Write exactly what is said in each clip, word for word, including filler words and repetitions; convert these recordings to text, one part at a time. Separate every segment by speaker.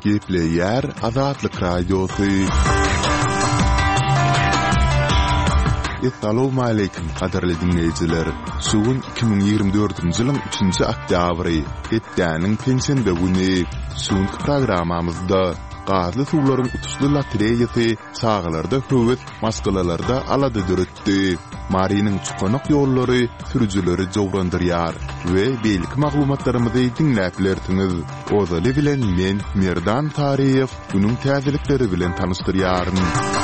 Speaker 1: Gepleyer Azatlyk Radiosu. Assalamu alaykum qadarly dinleyijiler. Sugun iki bin ýygrimi dördünji ýylyň üçünji oktýabry, etdäniň pensiýende güni. Sugun programamyzda gazly suwlaryň utusly lotereyasy çağlarda höwet maskalalarda alady döretdi. Marinin çukonak ýollary sürüjileri jowrandyrýar we belki maglumatlarymyzy dinläp bilersiňiz. Ozaly bilen men Merdan Tariýew bunyň täzelikleri bilen tanışdyrýaryn.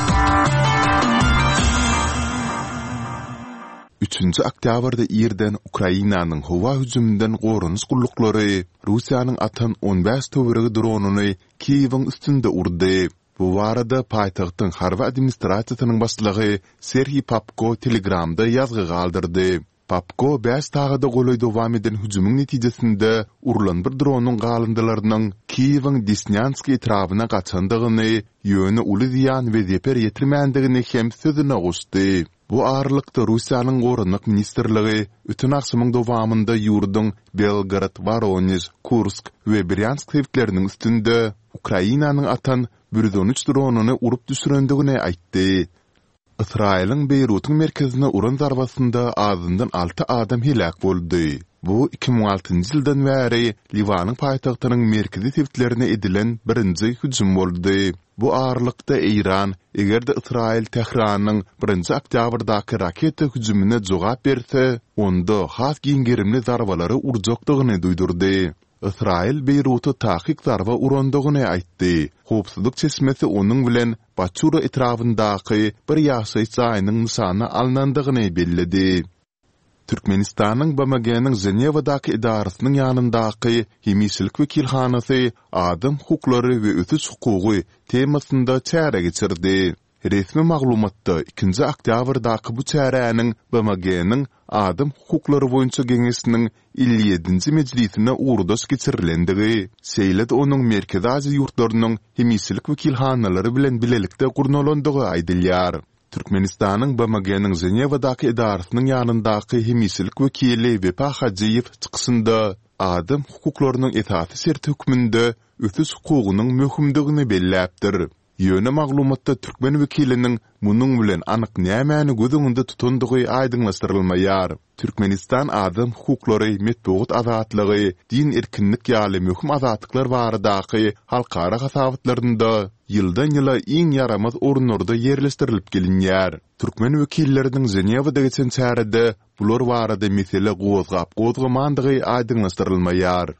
Speaker 1: üçünji oktýabrda ýerden Ukrainanyň howa hüjümünden gorunys gullukları Russiýanyň atan on beş töweregi dronuny Kiýewiň üstünde urdy. Bu barada paýtagtyň harby administrasiýasynyň başlygy Serhiy Popko Telegramda ýazgy galdyrdy. Popko beş tagada goly dowam eden hüjümüň netijesinde urulan bir dronuň galyndylarynyň Kiýewiň Desnyanski etrawyna gaçandygyny, ýöne uly ziýan we zeper ýetirmändigini hem sözüne goşdy. Bu ağırlıkta Rusya'nın Gorunluk Ministerligi ütün akşamın dowamında ýurdun Belgrad, Voronezh, Kursk we Bryansk şäherleriniň üstünde Ukrainanyň atan bir yüz on üç dronuny urup düşürendigini aýtdy. Israýlyň Beýrutyň merkezine uran zarbasynda azyndan altı adam helak boldy. Bu iki bin on altynjy ýyldan bäri Liwanyň paýtagtynyň merkezi şäherlerine edilen birinji hüjüm boldy. Bu ağırlıkta İran, egerde İsrail Tehranyň birinji oktýabrdaky raketa hüjümine jogap berse, onda has giňgerimli zarbalary urjakdygyny duýdurdy. İsrail Beýruty tahyk zarba urandygyny aýtdy. Howpsuzlyk çeşmesi onuň bilen Baçura etrafyndaky bir ýaşaýyş aýynyň nişany alnandygyny bellidi. Türkmenistanyň B M G-niň Zenewadaky idarasynyň ýanyndaky Hemisilik wekilhanasy adam hukuklary we ötüş hukugy temasynda çäre geçirdi. Resmi maglumatda ikinji oktýabrdaky bu çäräniň B M G-niň adam hukuklary boýunça geňesiniň elli ýedinji mejlisine urdaş geçirilendigi, seýled onuň merkezi Aziýa ýurtlarynyň hemisilik wekilhanalary bilen bilelikde gurnalandygy aýdylýar. Türkmenistanyň B M G-niň Zenewadaky idarasynyň ýanyndaky hemisilik wekili Wepa Hajiýew çykysynda adam hukuklarynyň esasy şert hükmünde ötüş hukugynyň möhümdigini belläpdir. Ýöne maglumatda Türkmen wekiliniň munyň bilen anyk nämäni gözüňde tutandygy aýdyňlaşdyrylmaýar. Türkmenistan adam hukuklary, metbuat azatlygy, din erkinlik ýaly möhüm azatlyklar baradaky halkara hasabatlarynda ýyldan ýyla iň yaramaz ornlarda ýerleşdirilip gelinýär. Türkmen wekilleriniň Zenewada geçen çärede bular barada mesele gozgap gozgamandygy aýdyňlaşdyrylmaýar.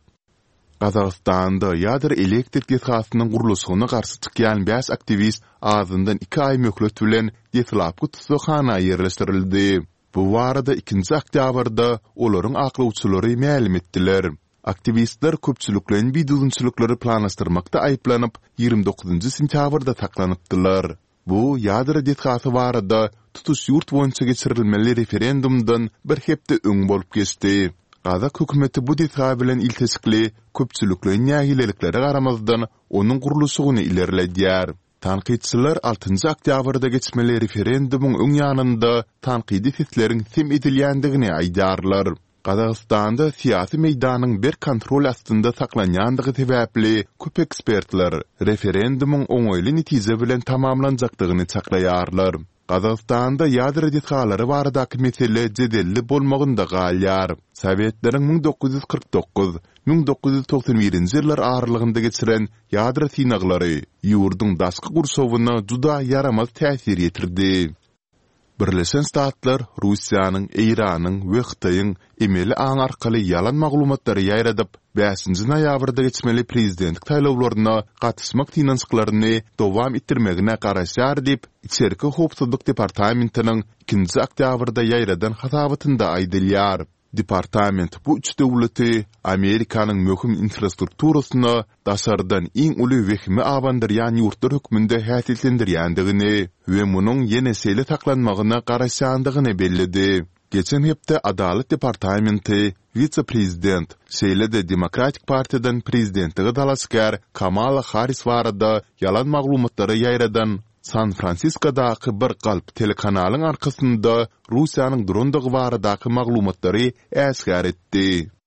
Speaker 1: Gazagystanda ýadyr elektrik getasynyň gurulşygyna garşy çykýan beş aktivist azyndan iki ay möhlet bilen Yetlapky tutuşana ýerleşdirildi. Bu barada ikinji oktýabrda olaryň aklawçylary ma'lum etdiler. Aktivistler köpçülüklerin bidulunçuluklary planlaşdyrmakda aýplanyp ýygrimi dokuzynjy sentýabrda taklanypdylar. Bu ýadyr detgasy barada tutuş ýurt boýunça geçirilmeli referendumdan bir hepde öň bolup geçdi. Gazak hökümeti bu detga bilen iltesikli köpçülüklerin ýahilelikleri garamazdan onuň gurulşygyny ilerledýär. Tanqidçiler altynjy oktýabrda geçmeli referendumuň öň ýanynda tanqidi sesleriň sem edilýändigini aýdarlar. Gazagystanda siýasy meýdanyň bir kontrol astynda saklanýandygy sebäpli köp ekspertler referendumuň oňoýly netije bilen tamamlanjakdygyny çaklaýarlar. Gazagystanda ýadyr detgalary baradaky mesele jedelli bolmagynda galýar. Sowetlaryň ming dokuz ýüz kırk dokuz - ming dokuz ýüz toksan birinji ýyllar aralygynda geçiren ýadyr synaglary ýurdun daşky gurşowyna juda yaramaz täsir ýetirdi. Birleşen Ştatlar Russiýanyň, Iranyň we Xitaýyň emeli aň arkaly ýalan maglumatlary ýaýradyp, beşinji noýabrda geçmeli prezidentlik taýlawlaryna gatnaşmak tinançyklaryny dowam etdirmegine garaşar diýip Içerki howpsuzlyk departamentiniň ikinji oktýabrda ýaýradan hasabatynda aýdylýar. Departament bu üç döwleti Amerikanyň möhüm infrastrukturasyna daşardan iň uly wehmi abandyrýan ýurtlar hökmünde häsiýetlendirýändigini we munyň ýene sele taklanmagyna garaşandygyny bellidi. Geçen hepde Adalet Departamenti vice-prezident Seýlede Demokratik Partiýadan prezidentligi dalaskar Kamala Harris barada ýalan maglumatlary ýaýradan San Francisco'daky bir galp telekanalyň arkasynda Russiýanyň drondygy baradaky maglumatlary äsgär etdi.